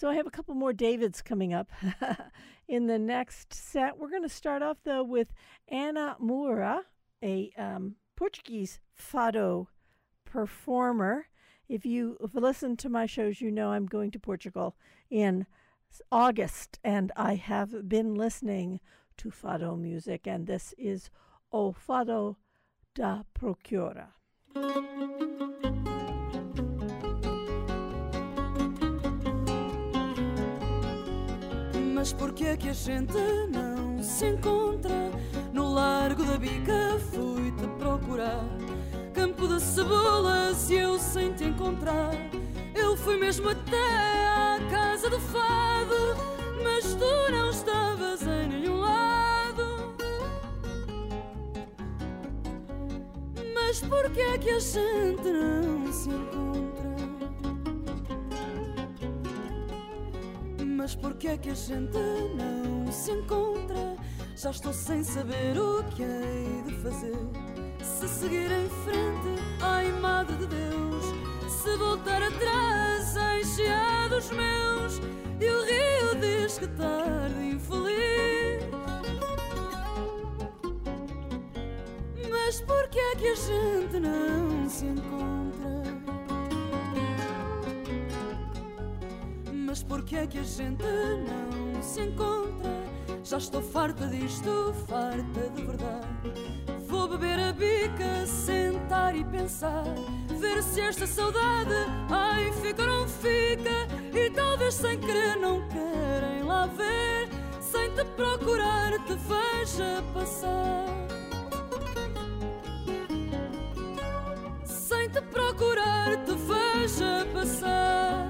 So I have a couple more Davids coming up in the next set. We're going to start off, though, with Ana Moura, a Portuguese fado performer. If you listen to my shows, you know I'm going to Portugal in August, and I have been listening to fado music, and this is O Fado da Procura. Mas por que é que a gente não se encontra? No Largo da Bica fui-te procurar, Campo de Cebolas e eu sem te encontrar. Eu fui mesmo até à Casa do Fado, mas tu não estavas em nenhum lado. Mas por que é que a gente não se encontra? Mas por que é que a gente não se encontra? Já estou sem saber o que hei de fazer. Se seguir em frente, ai Madre de Deus, se voltar atrás, ai chiados meus. E o rio diz que tarde infeliz. Mas por que é que a gente não se encontra? Mas por que é que a gente não se encontra? Já estou farta disto, farta de verdade. Vou beber a bica, sentar e pensar, ver se esta saudade, ai, fica ou não fica. E talvez sem querer não querem lá ver, sem te procurar te veja passar. Sem te procurar te veja passar.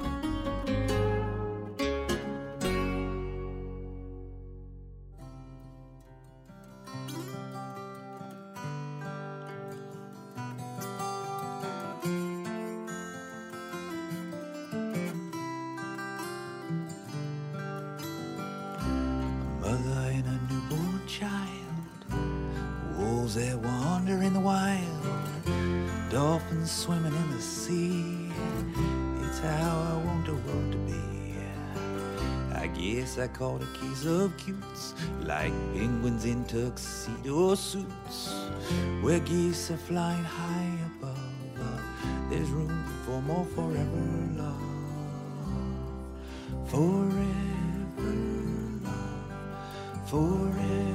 That wander in the wild, dolphins swimming in the sea. It's how I want the world to be. I guess I caught a case of cutes, like penguins in tuxedo suits, where geese are flying high above. There's room for more forever love. Forever love. Forever.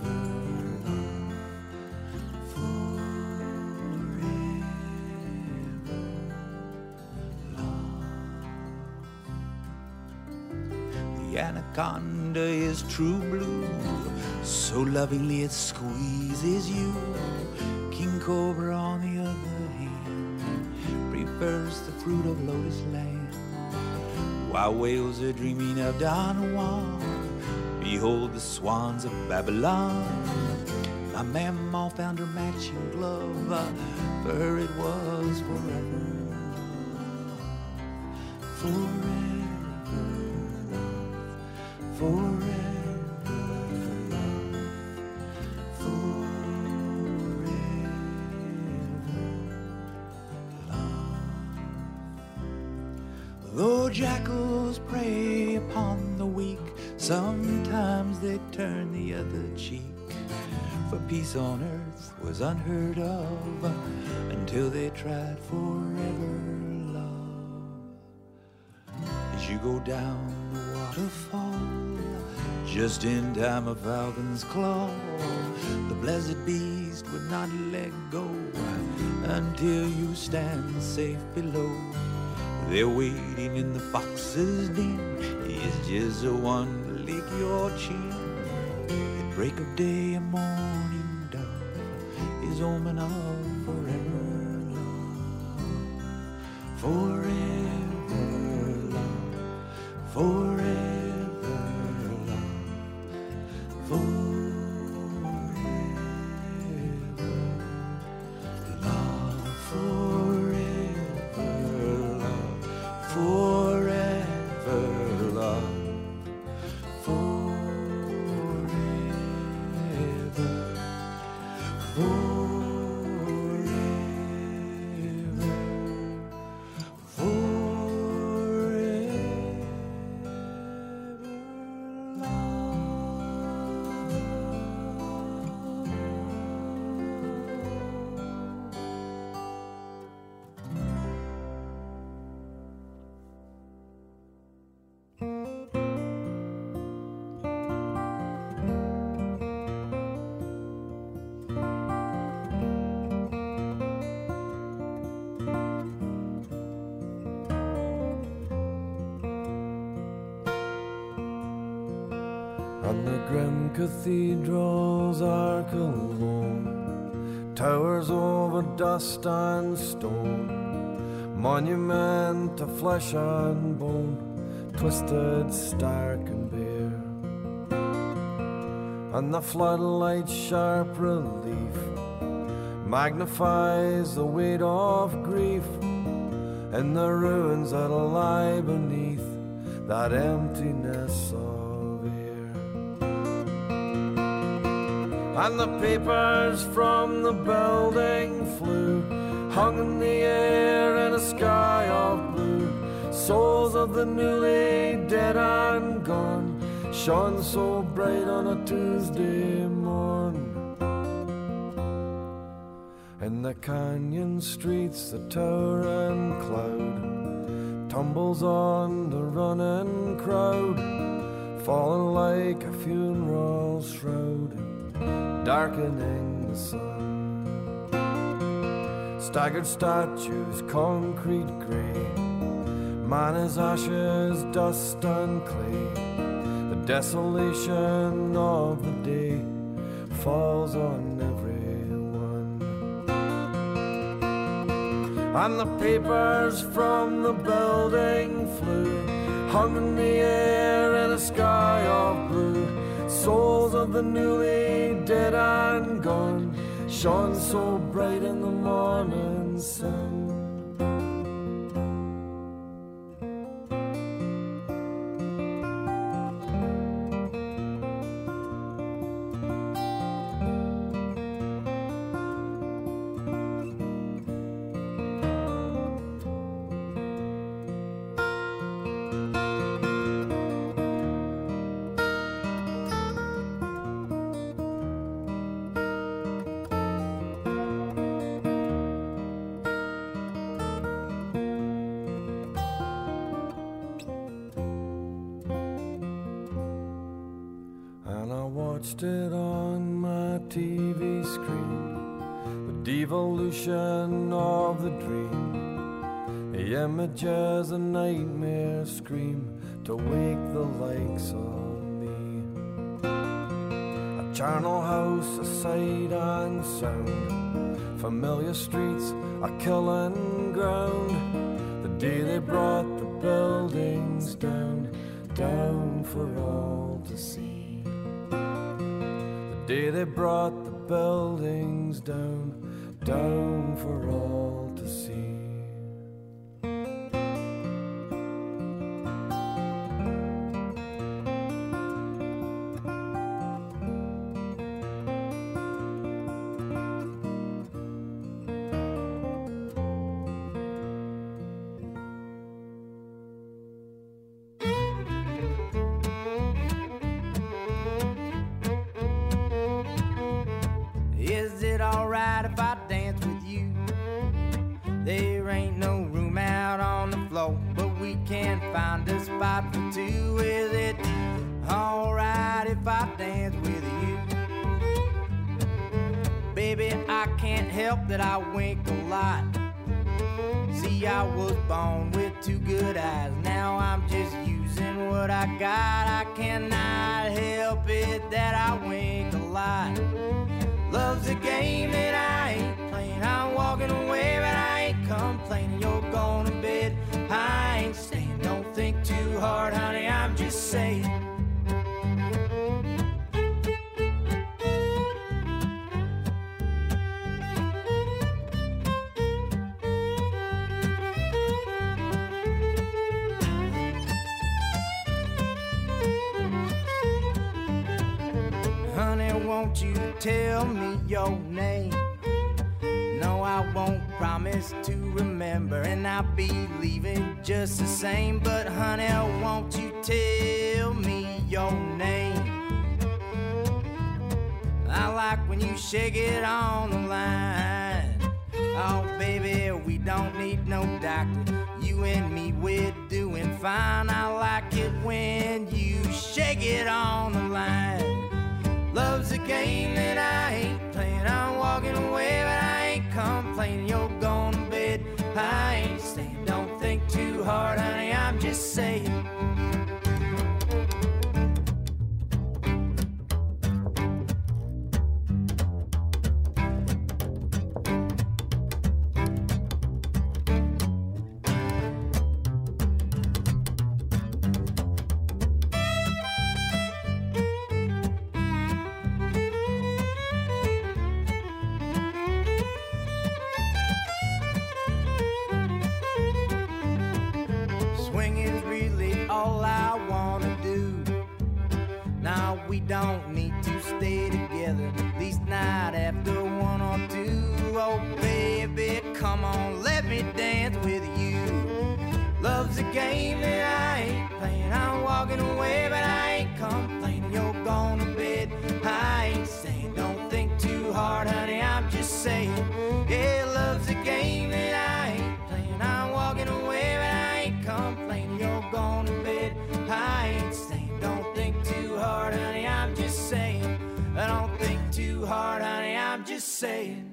The anaconda is true blue, so lovingly it squeezes you. King Cobra, on the other hand, prefers the fruit of lotus land. While whales are dreaming of Don Juan, behold the swans of Babylon. My mamma found her matching glove, for her it was forever. Forever. Forever love, forever love. Though jackals prey upon the weak, sometimes they turn the other cheek. For peace on earth was unheard of until they tried forever love. As you go down the waterfall, just in time a falcon's claw, the blessed beast would not let go until you stand safe below. They're waiting in the fox's den, it's just the one to lick your chin. At break of day a morning dove is omen of forever love. Forever love, forever. and the grim cathedral's arc alone towers over dust and stone, monument of flesh and bone, twisted, stark and bare. And the floodlight's sharp relief magnifies the weight of grief in the ruins that lie beneath that emptiness of air. And the papers from the building flew, hung in the air in a sky of blue. Souls of the newly dead and gone shone so bright on a Tuesday morn. In the canyon streets the towering cloud tumbles on the running crowd, falling like a funeral shroud, darkening the sun. Staggered statues, concrete grey, man is ashes, dust and clay. The desolation of the day falls on everyone. And the papers from the building flew, hung in the air in a sky of blue. Souls of the newly dead and gone shone so bright in the morning sun. It on my TV screen, the devolution of the dream. The images a nightmare scream to wake the likes of me. A charnel house, a sight and sound, familiar streets, a killing ground. The day they brought the buildings down, down for all to see. Day they brought the buildings down, down for all to see. Find a spot for two. Is it alright if I dance with you? Baby, I can't help that I wink a lot. See, I was born with two good eyes. Now I'm just using what I got. I cannot help it that I wink a lot. Love's a game that I ain't playing. I'm walking away, but I ain't complaining. You're going to bed, I ain't staying. Don't think too hard, honey, I'm just saying. Honey, won't you tell me your name? No, I won't promise to remember, and I'll be leaving just the same. But honey, won't you tell me your name? I like when you shake it on the line. Oh baby, we don't need no doctor. You and me, we're doing fine. I like it when you shake it on the line. Love's a game that I ain't playing. I'm walking away, but I ain't complaining. You're going to bed, I ain't staying. Don't think too hard, honey, I'm just saying. we don't need to stay together, at least not after one or two. Oh baby, come on, let me dance with you. Love's a game that I ain't playing. I'm walking away, but I ain't complaining. You're gone to bed, I ain't saying. Don't think too hard, honey, I'm just saying. Yeah, love's a game that I ain't playing. I'm walking away, but I ain't complaining. You're gone to bed, I ain't saying. Don't think too hard, honey, I'm just saying. I don't think too hard, honey, I'm just saying.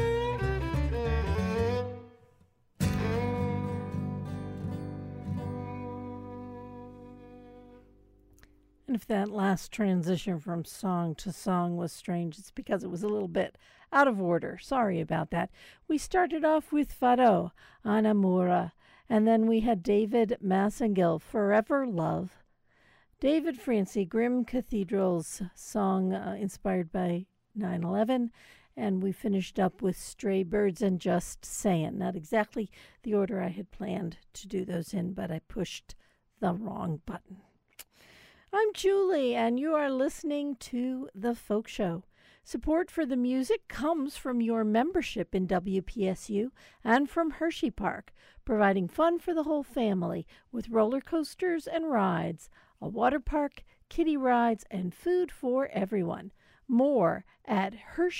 And if that last transition from song to song was strange, it's because it was a little bit out of order. Sorry about that. We started off with Fado, Anamura, and then we had David Massengill, Forever Love. David Francie, Grim Cathedral's song inspired by 9/11, and we finished up with Stray Birds and Just Sayin'. Not exactly the order I had planned to do those in, but I pushed the wrong button. I'm Julie, and you are listening to The Folk Show. Support for the music comes from your membership in WPSU and from Hershey Park, providing fun for the whole family with roller coasters and rides, a water park, kiddie rides, and food for everyone. More at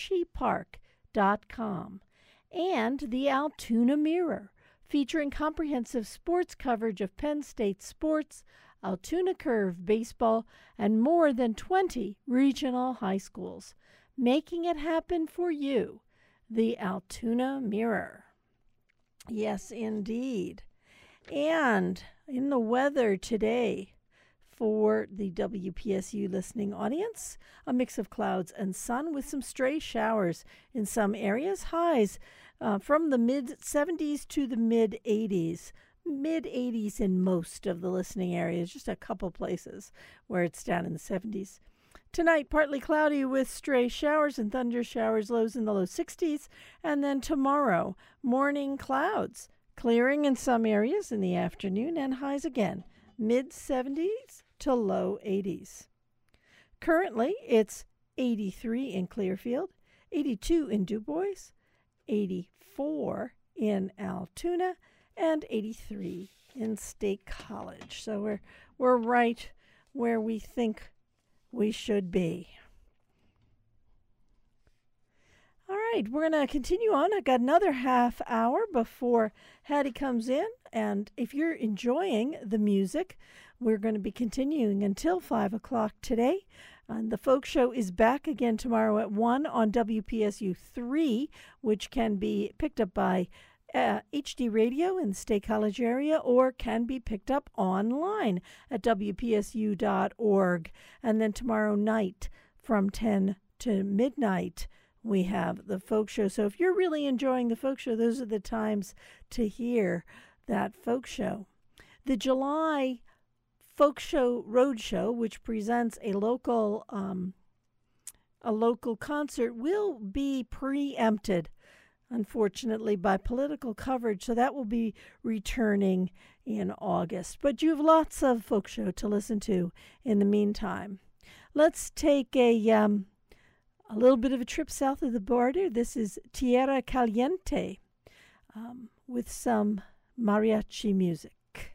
HersheyPark.com. And the Altoona Mirror, featuring comprehensive sports coverage of Penn State sports, Altoona Curve baseball, and more than 20 regional high schools. Making it happen for you, the Altoona Mirror. Yes, indeed. And in the weather today for the WPSU listening audience, a mix of clouds and sun with some stray showers in some areas. Highs from the mid-70s to the mid-80s. Mid-80s in most of the listening areas, just a couple places where it's down in the 70s. Tonight, partly cloudy with stray showers and thunder showers, lows in the low 60s. And then tomorrow, morning clouds, clearing in some areas in the afternoon, and highs again, mid-70s to low 80s. Currently, it's 83 in Clearfield, 82 in DuBois, 84 in Altoona, and 83 in State College. So we're right where we think we should be. All right, we're going to continue on. I've got another half hour before Hattie comes in. And if you're enjoying the music, we're going to be continuing until 5 o'clock today. And the Folk Show is back again tomorrow at 1 on WPSU 3, which can be picked up by HD Radio in the State College area, or can be picked up online at WPSU.org. And then tomorrow night from 10 to midnight, we have the Folk Show. So if you're really enjoying the Folk Show, those are the times to hear that Folk Show. The July Folk Show Roadshow, which presents a local concert, will be preempted, unfortunately, by political coverage. So that will be returning in August. But you have lots of Folk Show to listen to in the meantime. Let's take a little bit of a trip south of the border. This is Tierra Caliente with some mariachi music.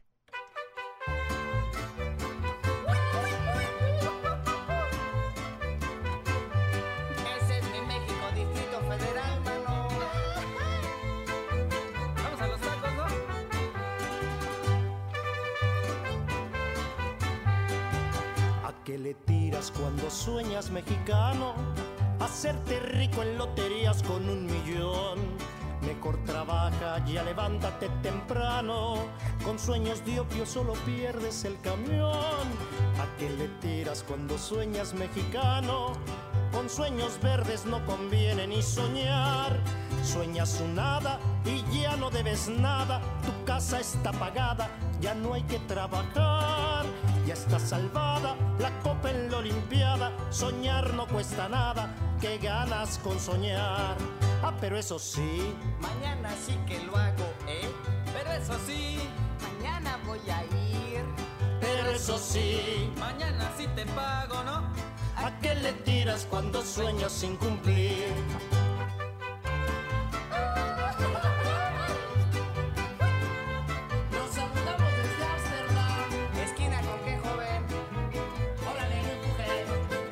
¿Qué le tiras cuando sueñas, mexicano? Hacerte rico en loterías con 1,000,000. Mejor trabaja, ya levántate temprano. Con sueños de opio solo pierdes el camión. ¿A qué le tiras cuando sueñas, mexicano? Con sueños verdes no conviene ni soñar. Sueñas un nada y ya no debes nada. Tu casa está pagada, ya no hay que trabajar. Ya está salvada la copa en la olimpiada. Soñar no cuesta nada, que ganas con soñar. Ah, pero eso sí, mañana sí que lo hago, ¿eh? Pero eso sí, mañana voy a ir. Pero eso sí, mañana sí te pago, ¿no? ¿A qué le tiras cuando sueñas sin cumplir? Nos saludamos desde Amsterdam. Esquina con qué, joven. Órale, no empuje.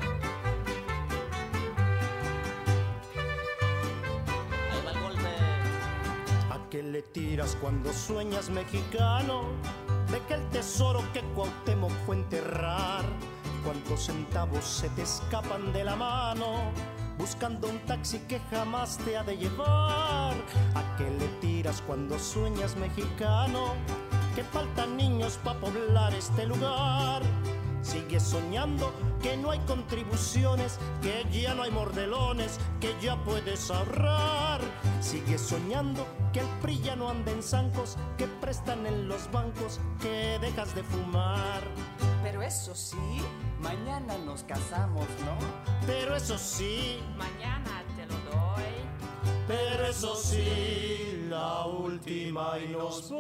Ahí va el golpe. ¿A qué le tiras cuando sueñas, mexicano? De que el tesoro que Cuauhtémoc fue enterrar. ¿Cuántos centavos se te escapan de la mano? Buscando un taxi que jamás te ha de llevar. ¿A qué le tiras cuando sueñas, mexicano? Que faltan niños para poblar este lugar. Sigues soñando que no hay contribuciones, que ya no hay mordelones, que ya puedes ahorrar. Sigues soñando que el PRI ya no anda en zancos, que prestan en los bancos, que dejas de fumar. Pero eso sí, mañana nos casamos, ¿no? Pero eso sí, Mañana te lo doy. pero eso sí, la última y nos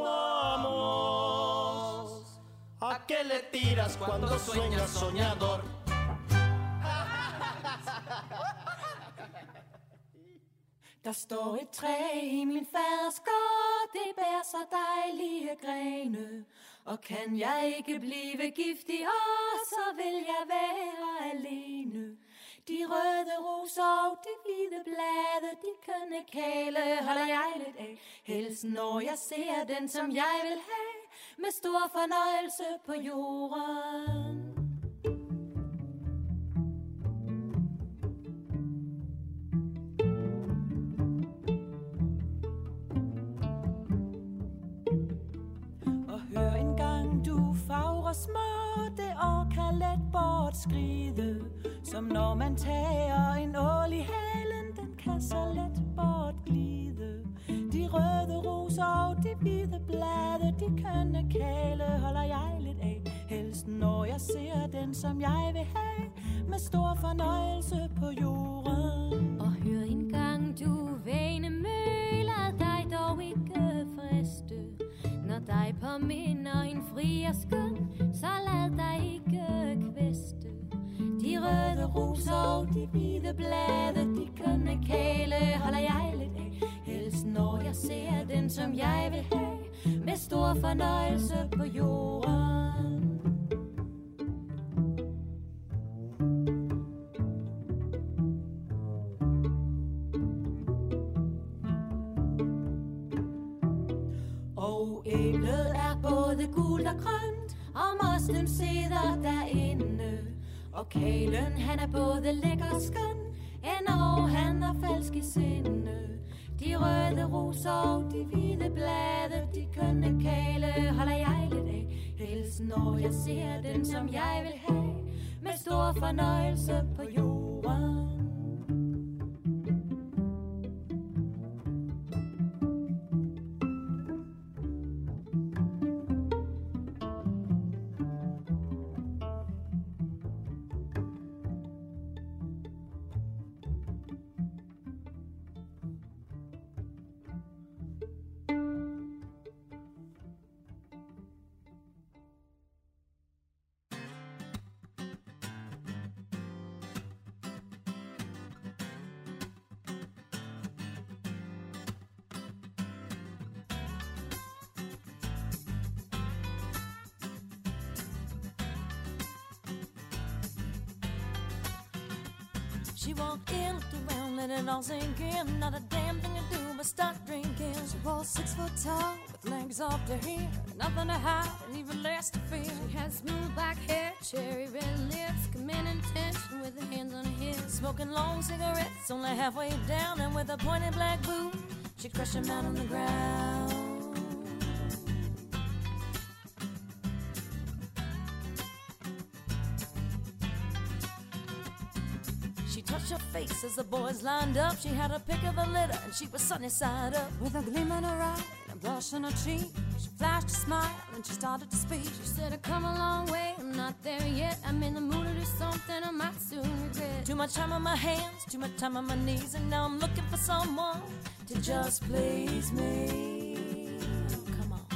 vamos. ¿A qué le tiras cuando sueñas, soñador? Der står et træ i min faders gård, det bærer så dejlige grene. Og kan jeg ikke blive gift i år, så vil jeg være alene. De røde roser og de hvide blade, de kønne kæle holder jeg lidt af. Helst når jeg ser den, som jeg vil have, med stor fornøjelse på jorden. Hør engang du fagre små, det år kan let bortskride. Som når man tager en ål i halen, den kan så let bortglide. De røde roser og de hvide blade, de kønne kæle holder jeg lidt af. Helst når jeg ser den, som jeg vil have, med stor fornøjelse på jorden. Og hør engang du vanemø, lad dig dog ikke friste. Når dig påminder en fri og skøn, så lad dig ikke kvæste. De røde roser og de hvide blade, de kønne kæle holder jeg lidt af. Helst når jeg ser den, som jeg vil have, med stor fornøjelse på jorden. Og æblet er både gult og grønt, og mosten sidder derinde. Og kælen, han er både lækker og skøn, endog han er falsk i sinde. De røde roser og de hvide blade, de kønne kæle holder jeg lidt af. Helst når jeg ser den, som jeg vil have, med stor fornøjelse på jorden. She walked in, looked around, let it all sink in. Not a damn thing to do but start drinking. She was 6 foot tall, with legs up to here. Nothing to hide and even less to fear. She had smooth black hair, cherry red lips, commanding attention with her hands on her hips. Smoking long cigarettes, only halfway down, and with a pointed black boot, she'd crush them out on the ground. Touched her face as the boys lined up. She had a pick of the litter and she was sunny side up. With a gleam in her eye and a blush on her cheek, she flashed a smile and she started to speak. She said, I've come a long way, I'm not there yet. I'm in the mood to do something I might soon regret. Too much time on my hands, too much time on my knees, and now I'm looking for someone to just please me. Come on,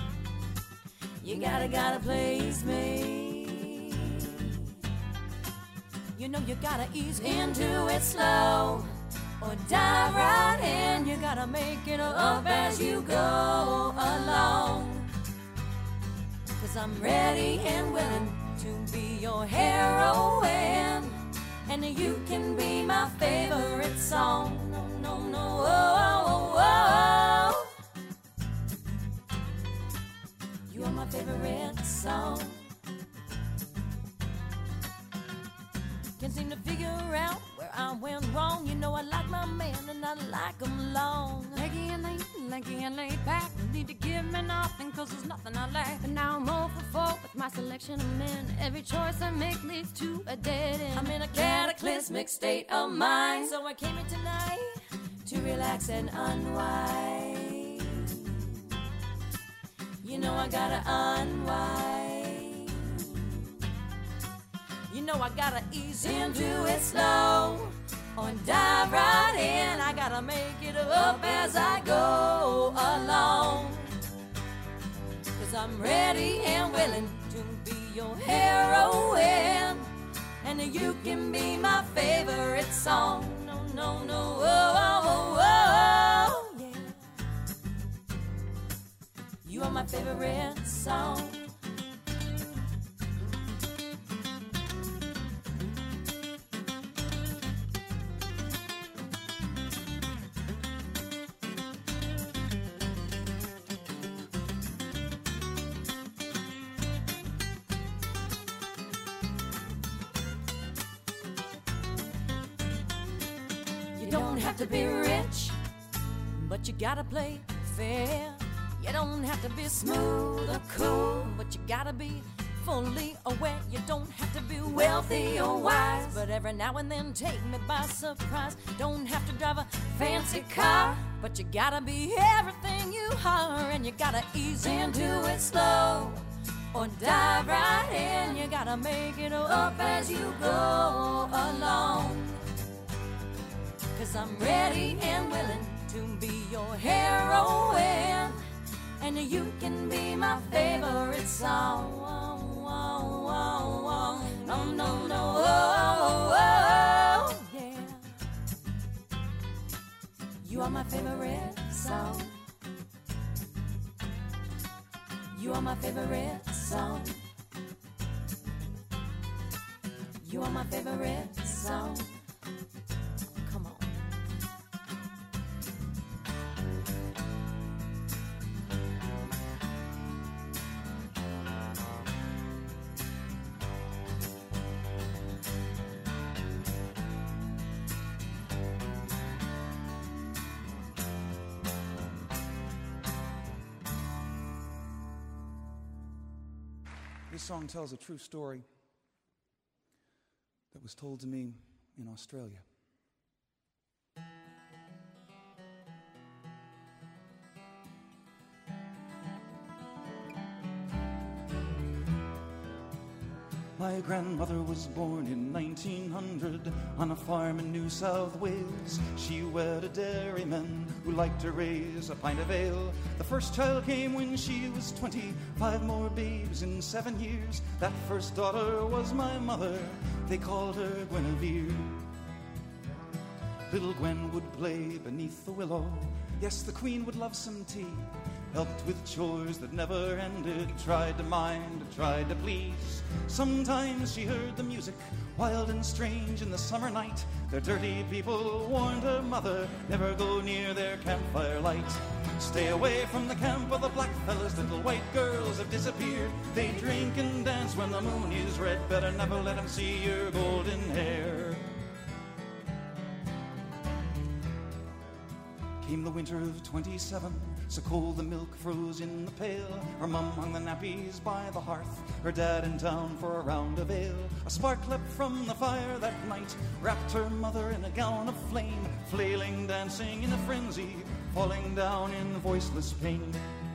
you gotta please me. You know you gotta ease into it slow or dive right in. You gotta make it up as you go along. 'Cause I'm ready and willing to be your heroine, and you can be my favorite song. No, no, no, oh, oh, oh. You are my favorite song. Can't seem to figure out where I went wrong. You know I like my man and I like him long. Leggy and laid back. You need to give me nothing, 'cause there's nothing I lack. But now I'm 0 for 4 with my selection of men. Every choice I make leads to a dead end. I'm in a cataclysmic state of mind, so I came here tonight to relax and unwind. You know I gotta unwind. You know I gotta ease into it slow or dive right in. I gotta make it up as I go along. 'Cause I'm ready and willing to be your heroine, and you can be my favorite song. No, no, no, oh, oh, oh, oh, yeah. You are my favorite song. You don't have to be rich, but you gotta play fair. You don't have to be smooth or cool, but you gotta be fully aware. You don't have to be wealthy or wise, but every now and then take me by surprise. Don't have to drive a fancy car, but you gotta be everything you are, and you gotta ease into it slow or dive right in. You gotta make it up as you go along. 'Cause I'm ready and willing to be your heroine, and you can be my favorite song. No, no, no, oh, oh, yeah. You are my favorite song. You are my favorite song. You are my favorite song. Come on. This song tells a true story that was told to me in Australia. My grandmother was born in 1900 on a farm in New South Wales. She wed a dairyman who liked to raise a pint of ale. The first child came when she was 20, 5 more babes in 7 years. That first daughter was my mother, they called her Guinevere. Little Gwen would play beneath the willow. Yes, the Queen would love some tea. Helped with chores that never ended, tried to mind, tried to please. Sometimes she heard the music, wild and strange in the summer night. The dirty people warned her mother, never go near their campfire light. Stay away from the camp of the black fellas, little white girls have disappeared. They drink and dance when the moon is red, better never let them see your golden hair. Came the winter of 27, so cold the milk froze in the pail. Her mum hung the nappies by the hearth, her dad in town for a round of ale. A spark leapt from the fire that night, wrapped her mother in a gown of flame, flailing, dancing in a frenzy, falling down in voiceless pain.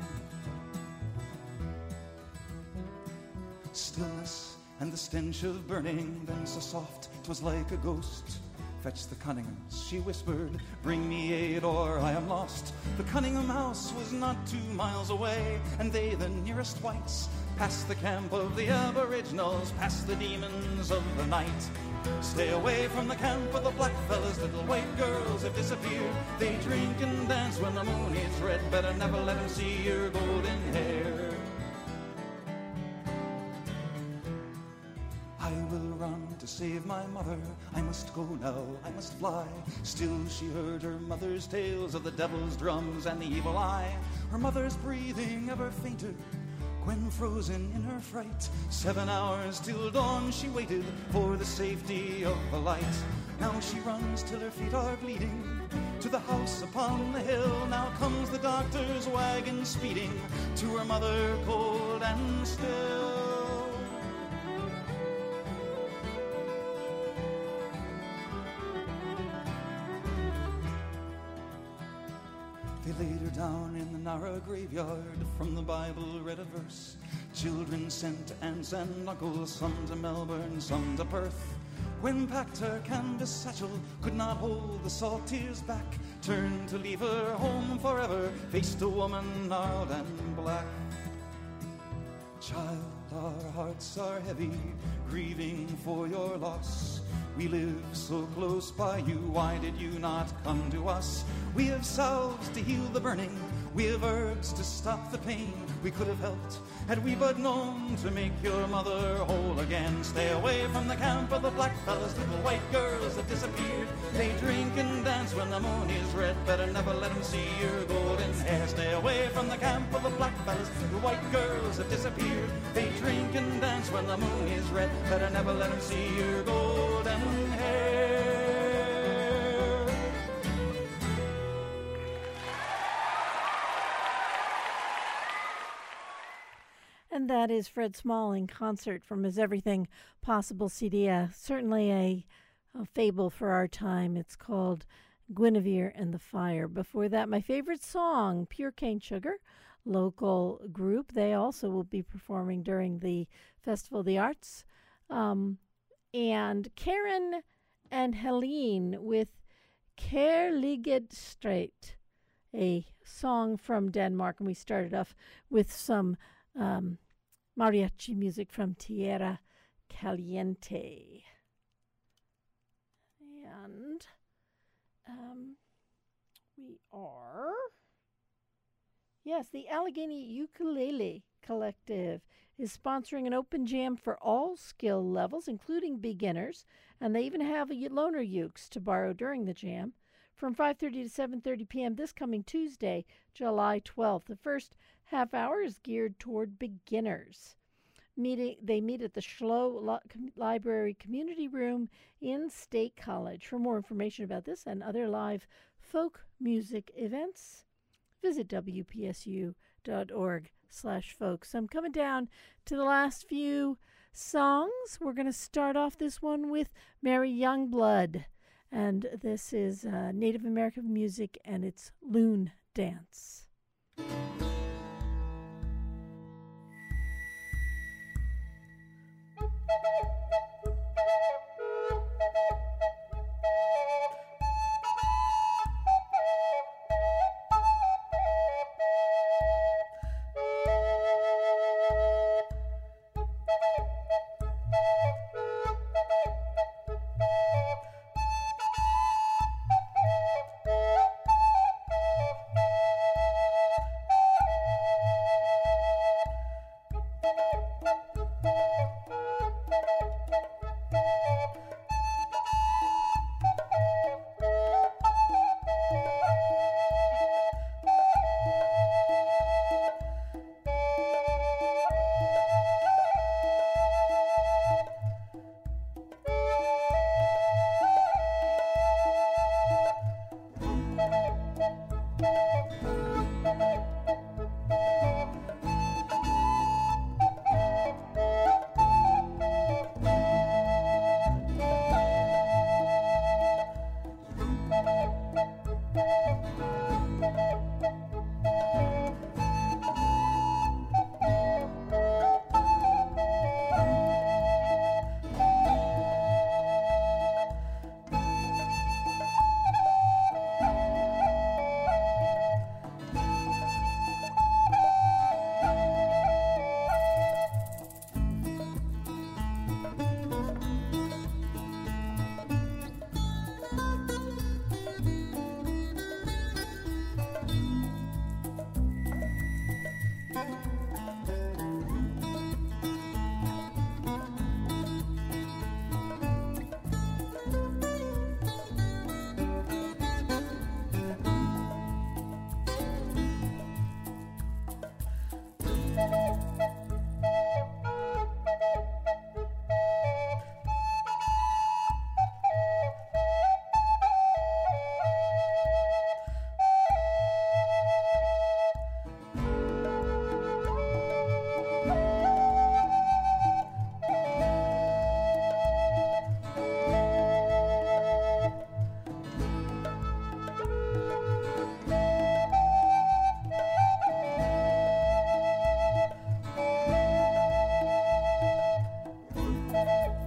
Stillness and the stench of burning, then so soft 'twas like a ghost. Fetch the Cunninghams, she whispered, bring me aid or I am lost. The Cunningham house was not 2 miles away, and they, the nearest whites, past the camp of the Aboriginals, past the demons of the night. Stay away from the camp of the blackfellas, little white girls have disappeared. They drink and dance when the moon is red, better never let them see your golden hair. I will run to save my mother, I must go now, I must fly. Still she heard her mother's tales of the devil's drums and the evil eye. Her mother's breathing ever fainter, when frozen in her fright. 7 hours till dawn she waited for the safety of the light. Now she runs till her feet are bleeding to the house upon the hill. Now comes the doctor's wagon speeding to her mother cold and still. They laid her down in the narrow graveyard, from the Bible read a verse. Children sent to aunts and uncles, some to Melbourne, some to Perth. When packed her canvas satchel, could not hold the salt tears back, turned to leave her home forever, faced a woman gnarled and black. Child, our hearts are heavy, grieving for your loss. We live so close by you, why did you not come to us? We have salves to heal the burning, we have herbs to stop the pain. We could have helped had we but known to make your mother whole again. Stay away from the camp of the blackfellas, little white girls have disappeared. They drink and dance when the moon is red, better never let them see your golden hair. Stay away from the camp of the blackfellas, little white girls have disappeared. They drink and dance when the moon is red, better never let them see your golden hair. And that is Fred Small in concert from his Everything Possible CD. Certainly a fable for our time. It's called Guinevere and the Fire. Before that, my favorite song, Pure Cane Sugar, local group. They also will be performing during the Festival of the Arts. And Karen and Helene with Kærlighed Straight, a song from Denmark. And we started off with some mariachi music from Tierra Caliente. And we are, yes, the Allegheny Ukulele Collective is sponsoring an open jam for all skill levels, including beginners, and they even have a loaner ukes to borrow during the jam from 5:30 to 7:30 p.m. this coming Tuesday, July 12th. The first half hour is geared toward beginners. They meet at the Schlow Library Community Room in State College. For more information about this and other live folk music events, visit wpsu.org/folks. I'm coming down to the last few songs. We're going to start off this one with Mary Youngblood. And this is Native American music, and it's Loon Dance.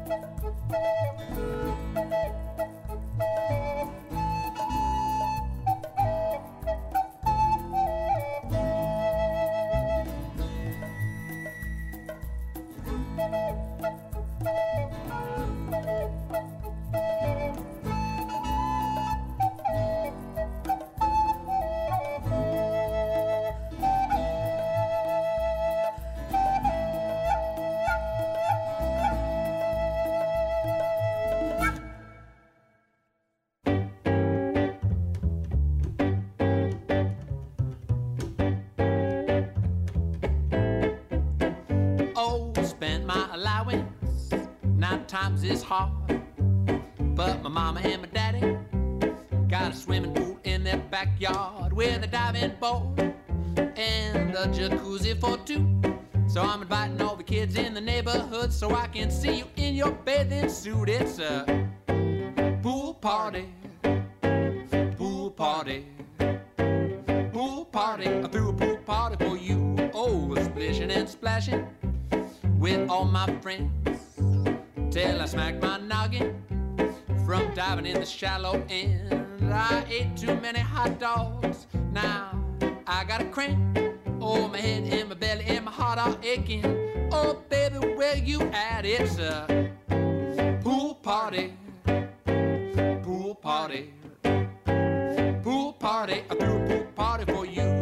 Spent my allowance, 9 times is hard. But my mama and my daddy got a swimming pool in their backyard with a diving board and a jacuzzi for 2. So I'm inviting all the kids in the neighborhood so I can see you in your bathing suit. It's a pool party, pool party, pool party. I threw a pool party for you. Oh, splishing and splashing with all my friends till I smacked my noggin from diving in the shallow end. I ate too many hot dogs, now I got a cramp. Oh, my head and my belly and my heart are aching. Oh, baby, where you at? It's a pool party, pool party, pool party. I threw a pool party for you.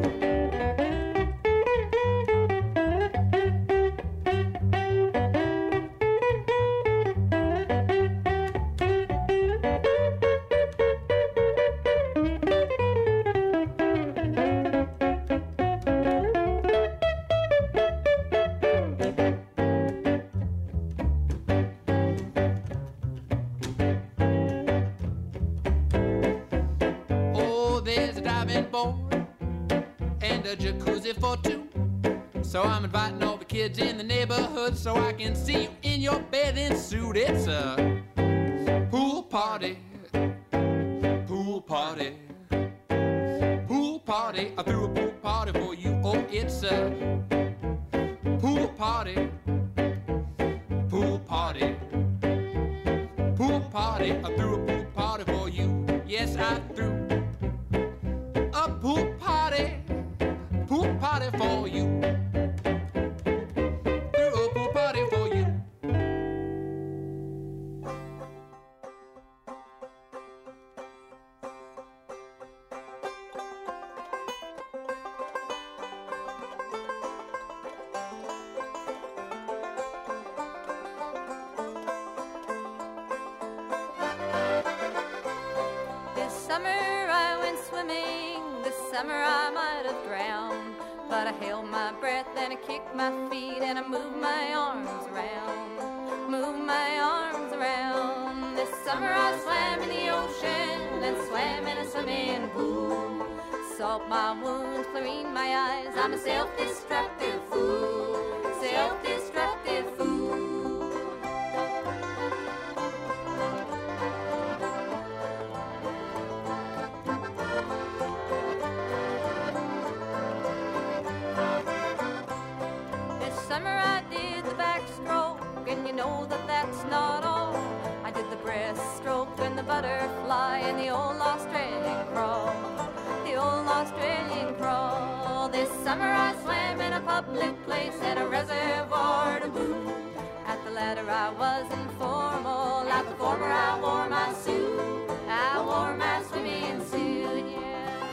And a jacuzzi for 2. So I'm inviting all the kids in the neighborhood so I can see you in your bathing suit. It's a pool party, pool party, pool party. I threw a pool party for you. Oh, it's a pool party, pool party, pool party. I threw a pool party for you. Yes, I threw a pool party for you. Threw a pool party for you. This summer I went swimming, this summer I might have drowned. But I held my breath and I kicked my feet and I moved my arms around, moved my arms around. This summer I swam in the ocean and swam in a swimming pool. Salt my wounds, cleaned my eyes, I'm a self-destructive fool, self-destructive fool. And you know that that's not all. I did the breaststroke and the butterfly and the old Australian crawl, the old Australian crawl. This summer I swam in a public place and a reservoir to boot. At the latter I was informal, at the former I wore my suit, I wore my swimming suit, yeah.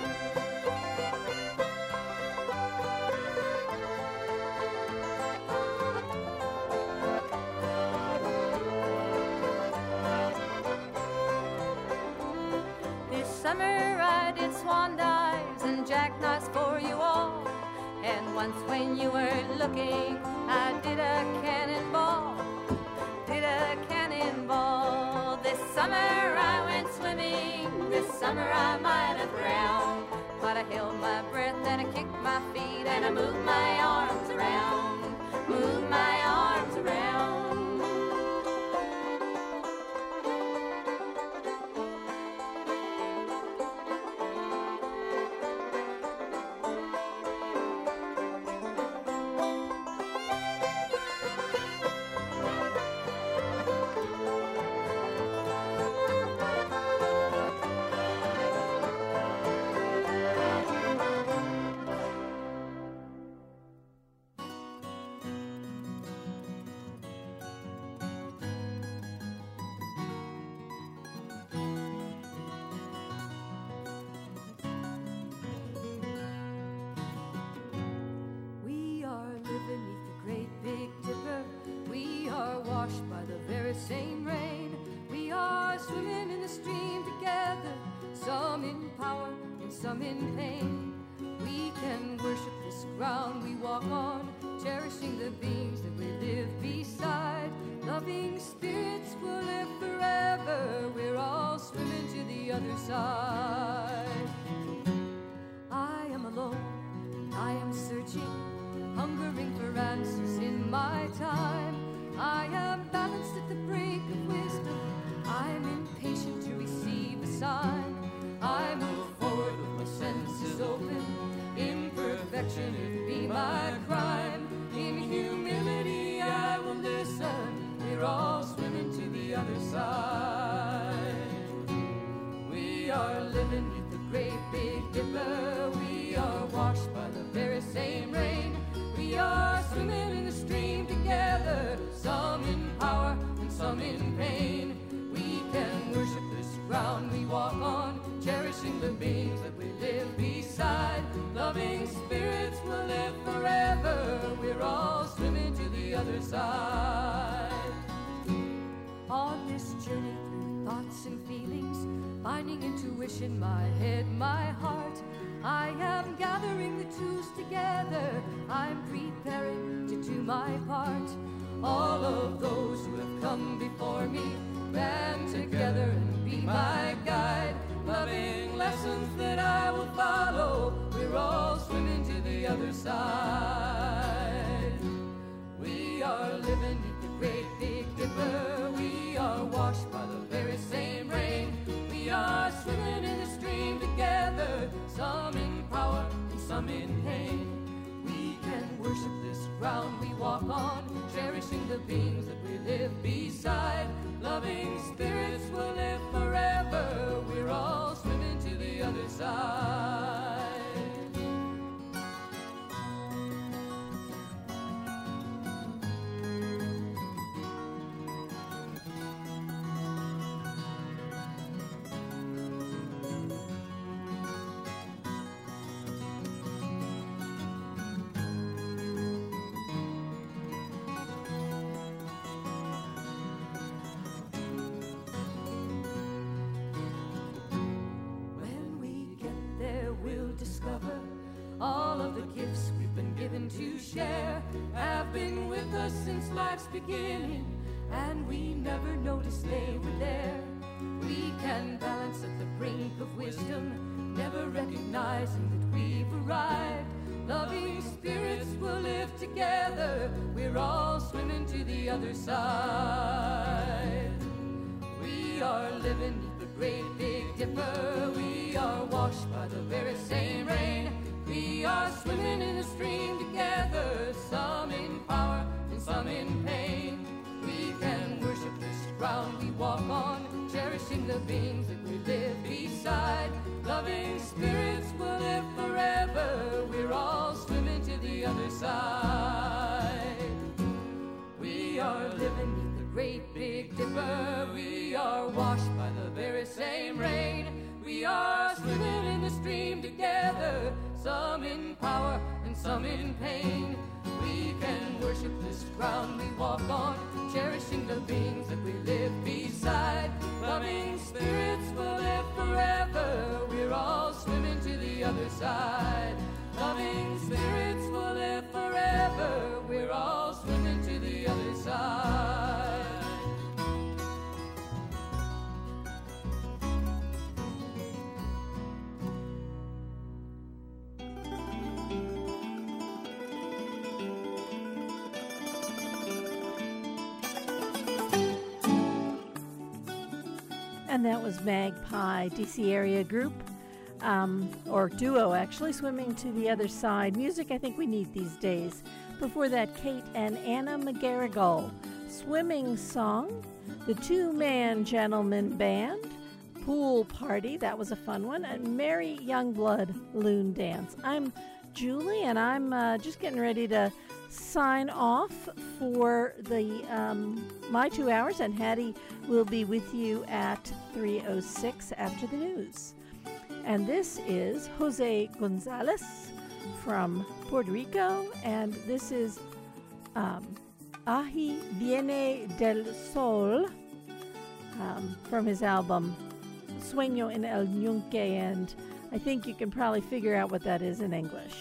Summer I did swan dives and jackknives for you all. And once when you were looking, I did a cannonball, did a cannonball. This summer I went swimming, this summer I might have drowned. But I held my breath and I kicked my feet and I moved my arms around, moved my arms around. very same rain. We are swimming in the stream together, some in power and some in pain. We can worship this ground we walk on, cherishing the beings that we live beside. Loving spirits will live forever. We're all swimming to the other side. I am alone, I am searching, hungering for answers in my time. I am balanced at the brink of wisdom. I'm impatient to receive a sign. I move forward with my senses open. Imperfection, it be my crime. In humility I will listen. We're all swimming to the other side. We are living with the great big dipper. We are washed by the very same rain. We are swimming in the stream together, some in power and some in pain. We can worship this ground we walk on, cherishing the beings that we live beside. Loving spirits will live forever. We're all swimming to the other side. On this journey through thoughts and feelings, finding intuition, my head, my heart, I am gathering the tools together. I'm preparing to do my part. All of those who have come before me band together and be my guide. Loving lessons that I will follow. We're all swimming to the other side. We are living in the great big dipper. We are washed by the very same rain. We are swimming in the stream together, some in power and some in pain. We can worship this ground we walk on, cherishing the beings that we live beside. Loving spirits will live forever. We're all swimming to the other side. Discover all of the gifts we've been given to share have been with us since life's beginning, and we never noticed they were there. We can balance at the brink of wisdom, never recognizing that we've arrived. Loving spirits will live together. We're all swimming to the other side. We are living neath the great big dipper. We are washed by the very same rain. We are swimming in the stream together, some in power and some in pain. We can worship this ground we walk on, cherishing the beings that we live beside. Loving spirits will live forever. We're all swimming to the other side. We are living neath the great big dipper. We are washed by the very same rain. We are swimming in the stream together, some in power and some in pain. We can worship this ground we walk on, cherishing the beings that we live beside. Loving spirits will live forever. We're all swimming to the other side. Loving spirits will live forever. We're all swimming to the other side. And that was Magpie, DC area group, or duo actually, swimming to the other side. Music I think we need these days. Before that, Kate and Anna McGarrigle, Swimming Song, the Two-Man Gentleman Band, Pool Party, that was a fun one, and Merry Youngblood Loon Dance. I'm Julie, and I'm just getting ready to sign off for the my 2 hours, and Hattie will be with you at 3:06 after the news. And this is Jose Gonzalez from Puerto Rico, and this is Ahi Viene del Sol from his album Sueño en el Yunque, and I think you can probably figure out what that is in English.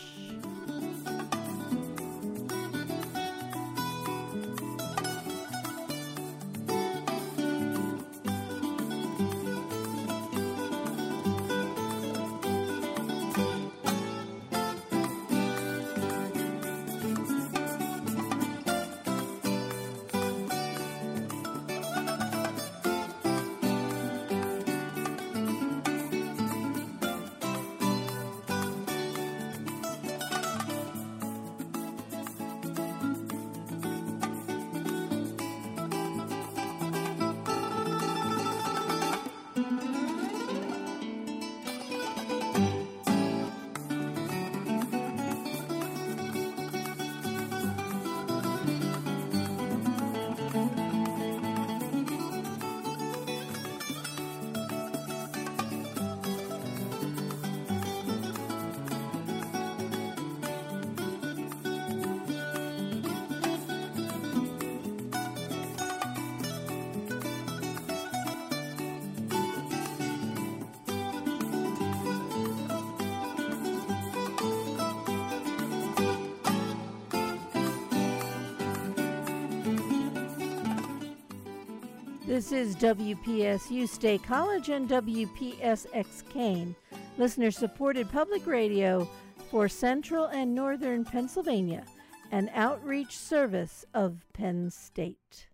This is WPSU State College and WPSX Kane, listener-supported public radio for Central and Northern Pennsylvania, an outreach service of Penn State.